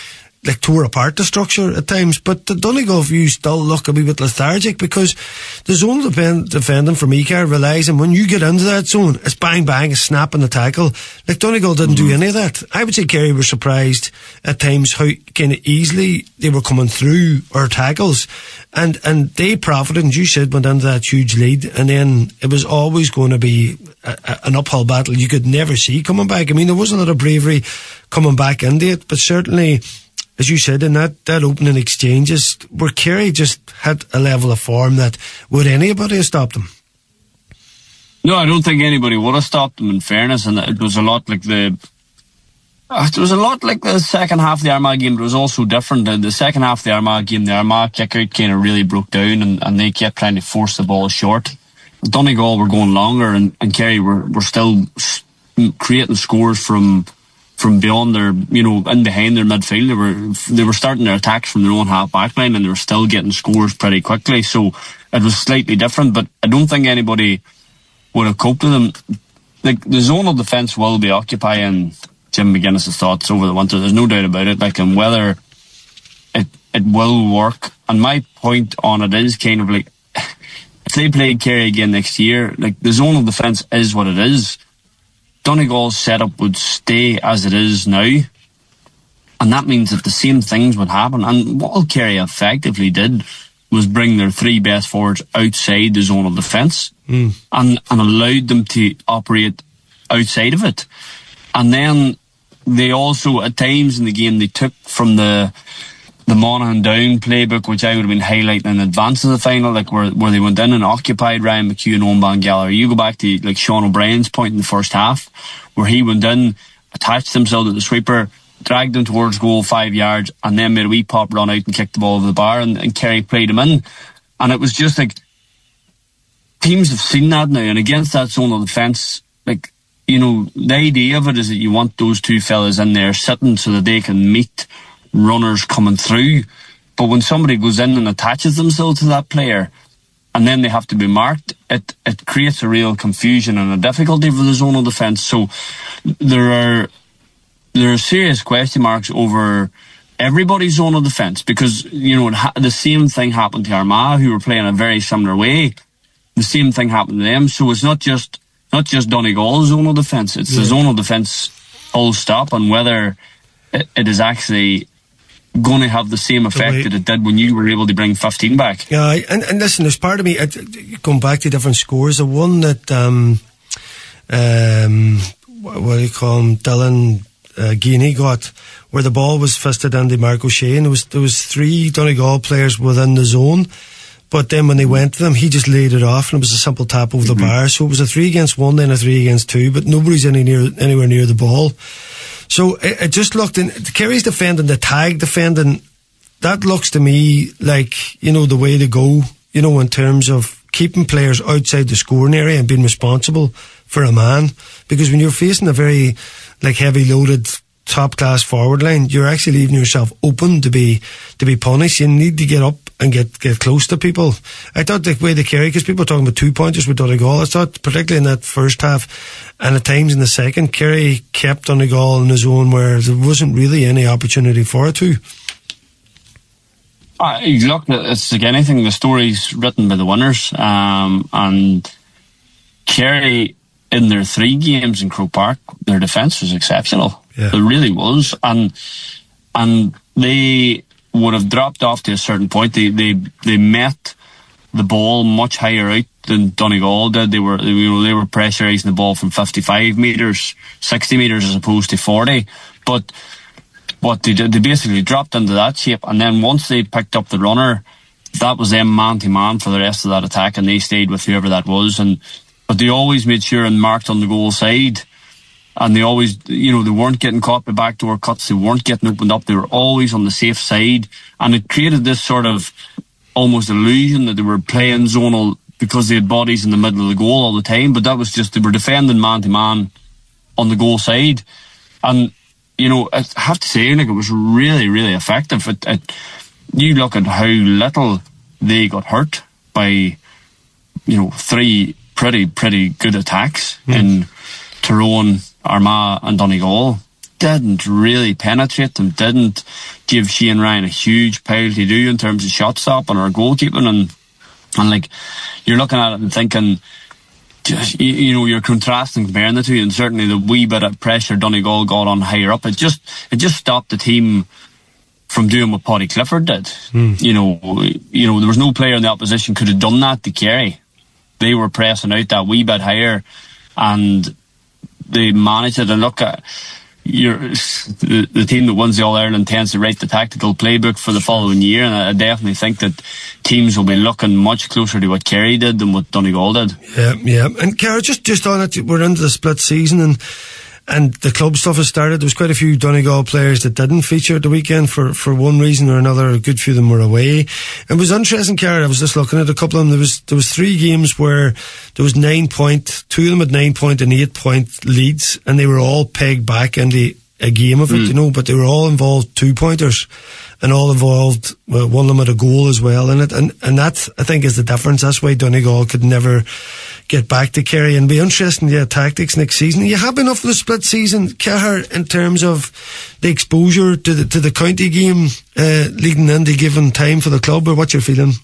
like tore apart the structure at times, but the Donegal view still look a wee bit lethargic because the zone defend, defending from Icar relies on when you get into that zone, it's bang bang, it's snapping the tackle. Like Donegal didn't mm-hmm. do any of that. I would say Kerry were surprised at times how kind of easily they were coming through our tackles, and and they profited, and you said went into that huge lead, and then it was always going to be a, a, an uphill battle you could never see coming back. I mean, there wasn't a lot of bravery coming back into it, but certainly, as you said, in that, that opening exchanges, where Kerry just had a level of form that would anybody have stopped them? No, I don't think anybody would have stopped them, in fairness, and it was a lot like the... Uh, it was a lot like the second half of the Armagh game, but it was also different. The, the second half of the Armagh game, the Armagh kick-out kind of really broke down, and, and they kept trying to force the ball short. Donegal were going longer, and, and Kerry were, were still creating scores from... from beyond their, you know, in behind their midfield. They were they were starting their attacks from their own half back line, and they were still getting scores pretty quickly. So it was slightly different, but I don't think anybody would have coped with them. Like, the zonal defence will be occupying Jim McGuinness's thoughts over the winter. There's no doubt about it. Like, and whether it it will work. And my point on it is kind of like, if they played Kerry again next year, like, the zonal defence is what it is. Donegal's setup would stay as it is now, and that means that the same things would happen. And what Kerry effectively did was bring their three best forwards outside the zonal defence mm. and, and allowed them to operate outside of it. And then they also, at times in the game, they took from the the Monaghan down playbook, which I would have been highlighting in advance of the final, like where where they went in and occupied Ryan McHugh and Owen Bangalore. You go back to like Sean O'Brien's point in the first half, where he went in, attached himself to the sweeper, dragged him towards goal five yards, and then made a wee pop run out and kicked the ball over the bar, and, and Kerry played him in. And it was just like, teams have seen that now, and against that zonal defence, like, you know, the idea of it is that you want those two fellas in there sitting so that they can meet runners coming through. But when somebody goes in and attaches themselves to that player, and then they have to be marked, it it creates a real confusion and a difficulty for the zonal defence. So there are there are serious question marks over everybody's zonal defence, because, you know, it ha- the same thing happened to Armagh, who were playing a very similar way. The same thing happened to them. So it's not just not just Donegal's zonal defence, it's yeah. the zonal defence full stop, and whether it, it is actually going to have the same effect that it did when you were able to bring fifteen back. Yeah, and, and listen, there's part of me, it, going back to different scores, the one that, um, um, what do you call him, Dylan uh, Geeney got, where the ball was fisted into Mark O'Shea, and there was, there was three Donegal players within the zone, but then when they went to them, he just laid it off, and it was a simple tap over mm-hmm. the bar. So it was a three against one, then a three against two, but nobody's any near, anywhere near the ball. So it, it just looked, in Kerry's defending, the tag defending, that looks to me like, you know, the way to go, you know, in terms of keeping players outside the scoring area and being responsible for a man. Because when you're facing a very, like, heavy loaded top class forward line, you're actually leaving yourself open to be to be punished. You need to get up and get, get close to people. I thought the way they Kerry, because people were talking about two pointers with Donegal, I thought particularly in that first half and at times in the second, Kerry kept Donegal in a zone where there wasn't really any opportunity for it to. Uh, look, it's like anything, the story's written by the winners, um, and Kerry in their three games in Croke Park, their defence was exceptional. Yeah. It really was, and and they would have dropped off to a certain point. They they they met the ball much higher out than Donegal did. They were you know they were pressurising the ball from fifty-five metres, sixty metres as opposed to forty. But what they did, they basically dropped into that shape, and then once they picked up the runner, that was them man to man for the rest of that attack, and they stayed with whoever that was. And but they always made sure and marked on the goal side. And they always, you know, they weren't getting caught by backdoor cuts. They weren't getting opened up. They were always on the safe side. And it created this sort of almost illusion that they were playing zonal because they had bodies in the middle of the goal all the time. But that was just, they were defending man-to-man on the goal side. And, you know, I have to say, like, it was really, really effective. It, it, you look at how little they got hurt by, you know, three pretty, pretty good attacks mm. in Tyrone, Armagh and Donegal. didn't really penetrate them, didn't give Shane Ryan a huge pile to do in terms of shot stopping or goalkeeping, and and like you're looking at it and thinking, just, you, you know, you're contrasting, comparing the two, and certainly the wee bit of pressure Donegal got on higher up, it just it just stopped the team from doing what Paddy Clifford did. Mm. You know, you know, there was no player in the opposition could have done that to Kerry. They were pressing out that wee bit higher, and they managed it. And look at you're, the, the team that wins the All-Ireland tends to write the tactical playbook for the following year, and I definitely think that teams will be looking much closer to what Kerry did than what Donegal did. Yeah, yeah. And Cara, just, just on it, we're into the split season, and and the club stuff has started. There was quite a few Donegal players that didn't feature at the weekend for, for one reason or another. A good few of them were away. It was interesting, Cara. I was just looking at a couple of them. There was there was three games where there was nine point, two of them had nine point and eight point leads, and they were all pegged back into a game of it, mm. you know. But they were all involved two pointers, and all involved well, one of them had a goal as well in it, and and that I think is the difference. That's why Donegal could never get back to Kerry, and be interesting, yeah, tactics next season. Are you happy enough for the split season, Cahir, in terms of the exposure to the to the county game uh, leading into given time for the club, or what's your feeling?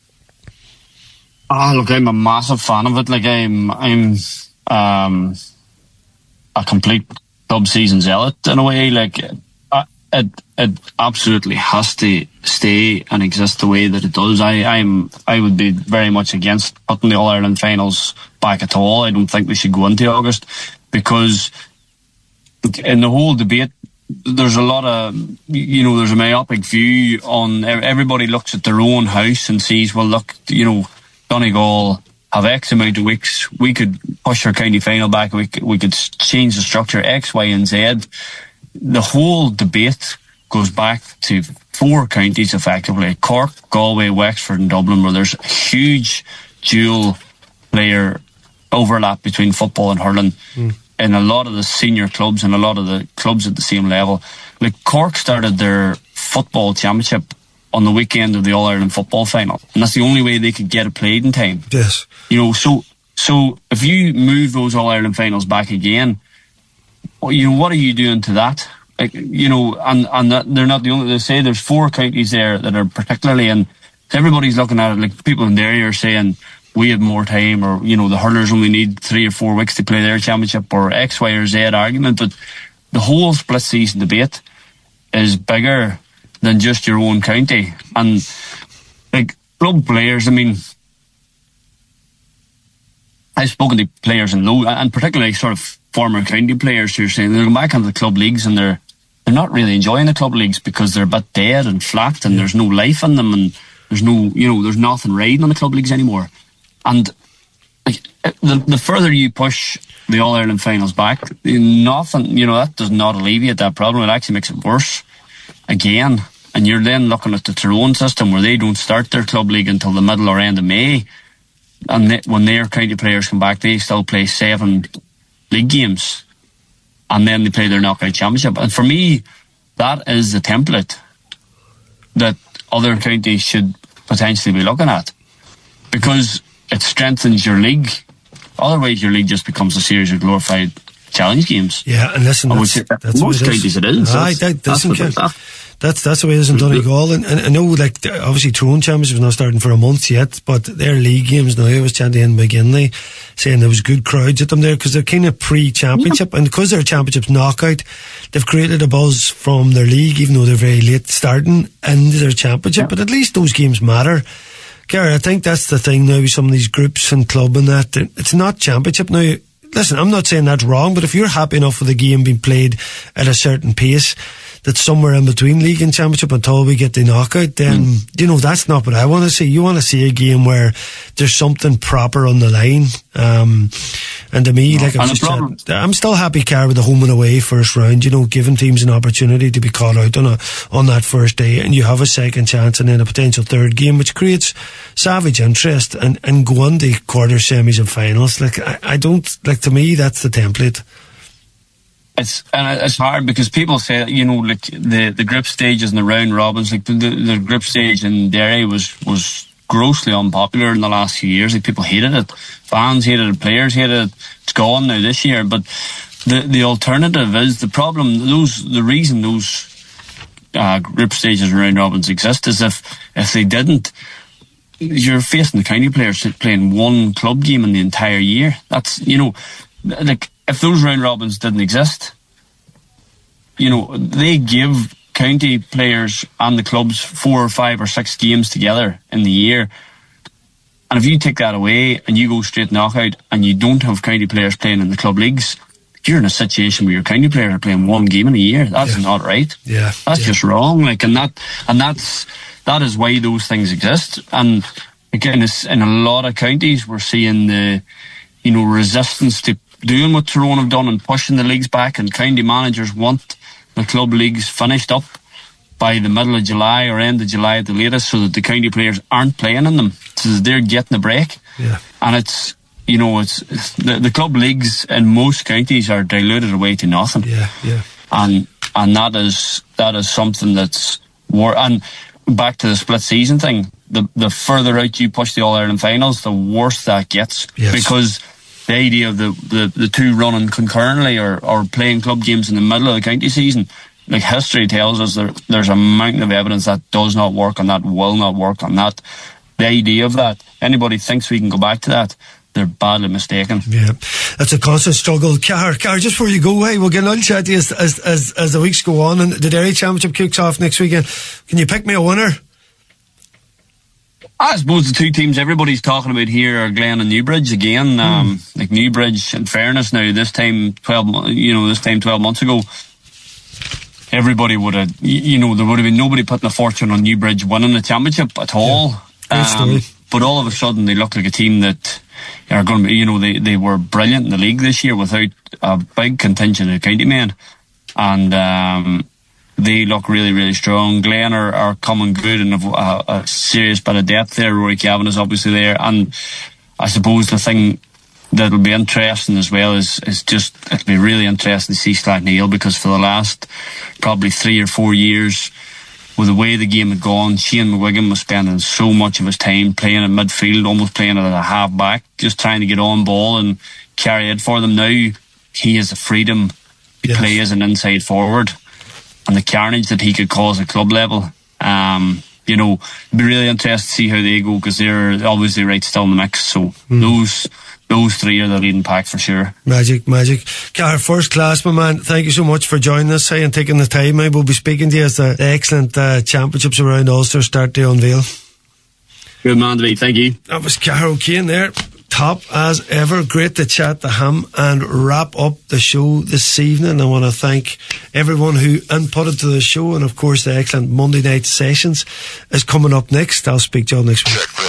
Ah, look, I'm a massive fan of it. Like I'm, I'm um, a complete club season zealot in a way. Like uh, it, it absolutely has to stay and exist the way that it does. I, I'm, I would be very much against putting the All Ireland finals back at all. I don't think they should go into August, because in the whole debate, there's a lot of, you know, there's a myopic view on, everybody looks at their own house and sees, well, look, you know, Donegal have X amount of weeks, we could push our county final back, we could, we could change the structure X, Y and Z. The whole debate goes back to four counties effectively: Cork, Galway, Wexford and Dublin, where there's a huge dual player overlap between football and hurling mm. in a lot of the senior clubs and a lot of the clubs at the same level. Like Cork started their football championship on the weekend of the All-Ireland football final, and that's the only way they could get it played in time. Yes. You know, so so if you move those All-Ireland finals back again, you know, what are you doing to that? Like, you know, and, and that they're not the only, they say there's four counties there that are particularly, and everybody's looking at it, like people in the area are saying, we have more time, or, you know, the hurlers only need three or four weeks to play their championship, or X, Y or Z argument. But the whole split season debate is bigger than just your own county. And like club players, I mean, I've spoken to players in low, and particularly sort of former county players who are saying they're going back into the club leagues and they're they're not really enjoying the club leagues because they're a bit dead and flat, and there's no life in them, and there's no, you know, there's nothing riding on the club leagues anymore. And like, the the further you push the All Ireland finals back, nothing, you know, that does not alleviate that problem. It actually makes it worse again. And you're then looking at the Tyrone system, where they don't start their club league until the middle or end of May, and they, when their county players come back, they still play seven league games, and then they play their knockout championship. And for me, that is the template that other counties should potentially be looking at, because it strengthens your league. Otherwise your league just becomes a series of glorified challenge games. Yeah, and listen, that's, that's, that's most counties it is. Aye, that, that's, that's, that. that's that's the way it is in Donegal. And, and I know, like, obviously Tyrone Championship is not starting for a month yet, but their league games now, I was chanting in McGinley saying there was good crowds at them there, because they're kind of pre-championship, yeah. And because their championship's knockout, they've created a buzz from their league, even though they're very late starting into their championship. Yeah. But at least those games matter. Gary, I think that's the thing now with some of these groups and club and that. It's not championship now. Listen, I'm not saying that's wrong, but if you're happy enough with the game being played at a certain pace that's somewhere in between league and championship until we get the knockout, then, mm. you know, that's not what I want to see. You want to see a game where there's something proper on the line. Um, and to me, no, like I was just said, I'm still happy, Car, with the home and away first round, you know, giving teams an opportunity to be caught out on a, on that first day, and you have a second chance and then a potential third game, which creates savage interest, and, and go on to quarter semis and finals. Like, I, I don't, like, to me, that's the template. It's and it's hard because people say, you know, like the, the group stages and the round robins, like the, the, the group stage in Derry was was grossly unpopular in the last few years. Like, people hated it, fans hated it, players hated it. It's gone now this year, but the the alternative is the problem. Those the reason those uh, group stages and round robins exist is if if they didn't, you're facing the county players playing one club game in the entire year. That's, you know, like if those round robins didn't exist, you know, they give county players and the clubs four or five or six games together in the year. And if you take that away and you go straight knockout and you don't have county players playing in the club leagues, you're in a situation where your county players are playing one game in a year. That's yeah. not right. Yeah, that's yeah. just wrong. Like, and that, and that's that is why those things exist. And again, it's, in a lot of counties, we're seeing the, you know, resistance to doing what Tyrone have done and pushing the leagues back. And county managers want the club leagues finished up by the middle of July or end of July at the latest, so that the county players aren't playing in them, so that they're getting a break. Yeah. And it's, you know, it's, it's the, the club leagues in most counties are diluted away to nothing. Yeah, yeah. And and that is that is something that's war. And back to the split season thing, the the further out you push the All Ireland finals, the worse that gets. Yes. Because the idea of the, the, the two running concurrently or, or playing club games in the middle of the county season, like history tells us, there, there's a mountain of evidence that does not work and that will not work on that. The idea of that, anybody thinks we can go back to that, they're badly mistaken. Yeah, it's a constant struggle. Car, Car, just before you go, hey, we'll get another chat to you as, as, as, as the weeks go on and the Derry Championship kicks off next weekend. Can you pick me a winner? I suppose the two teams everybody's talking about here are Glen and Newbridge again. Mm. Um, like Newbridge, in fairness, now this time twelve, you know, this time twelve months ago, everybody would have, you know, there would have been nobody putting a fortune on Newbridge winning the championship at all. Yeah. Um, but all of a sudden, they look like a team that are going to be, you know, they, they were brilliant in the league this year without a big contingent of county men, and um, they look really, really strong. Glen are, are coming good and have a, a serious bit of depth there. Rory Cavan is obviously there, and I suppose the thing that'll be interesting as well is, is just, it'll be really interesting to see Slaughtneil, because for the last probably three or four years, with the way the game had gone, Shane McGuigan was spending so much of his time playing in midfield, almost playing it at a half back, just trying to get on ball and carry it for them. Now he has the freedom to yes. play as an inside forward, and the carnage that he could cause at club level, um, you know, it'd be really interesting to see how they go, because they're obviously right still in the mix. So mm. those those three are the leading pack for sure. Magic, magic. Car, first class, my man. Thank you so much for joining us, hey, and taking the time. I will be speaking to you as the excellent uh, championships around Ulster start to unveil. Good man to be. Thank you. That was Car O'Kane there. Top as ever. Great to chat to him and wrap up the show this evening. I want to thank everyone who inputted to the show, and of course the excellent Monday night sessions is coming up next. I'll speak to you all next week.